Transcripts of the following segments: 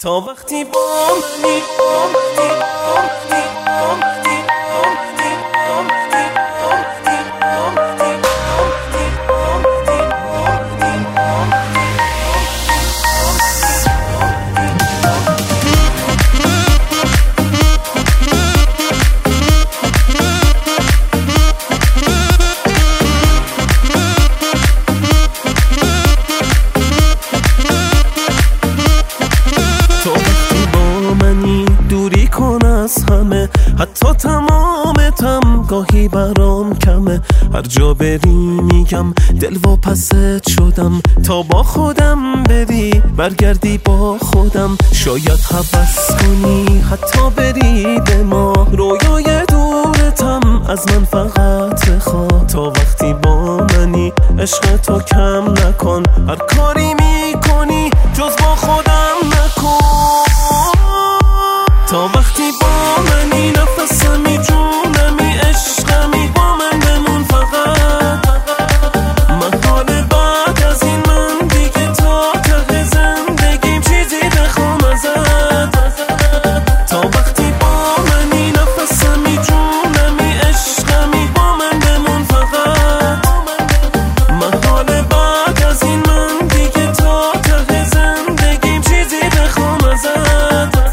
تا وقتی با منی دوری کن از همه، حتی تمامتم گاهی برام کمه. هر جا بری میگم دل واپست شدم، تا با خودم بری برگردی با خودم. شاید هوس کنی حتی بری به ما، رویای دورتم از من فقط بخوا. تا وقتی با منی عشق تو کم نکن، هر کاری میکنی جز با خودم نکن. تا وقتی با منی نفسمی جونمی عشقمی، با من بمون فقط. من حال بعد از این من دیگه تا ته زندگیم چیزی بخوام ازت. تا وقتی با منی نفسمی جونمی عشقمی، با من بمون فقط. من حال بعد از این من دیگه تا ته زندگیم چیزی بخوام ازت.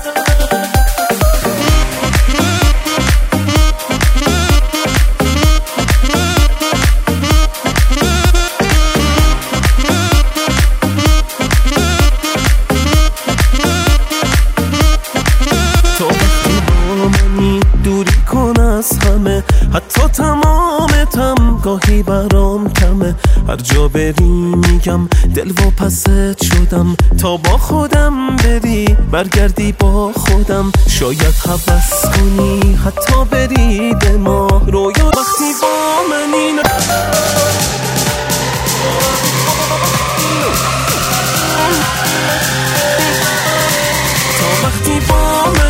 دوری کن از همه، حتی تمامتم گاهی برام کمه. هر جا بری میگم دل واپست شدم، تا با خودم بری برگردی با خودم. شاید هوس کنی حتی بری به ما، رویا وقتی با منی تا وقتی با منی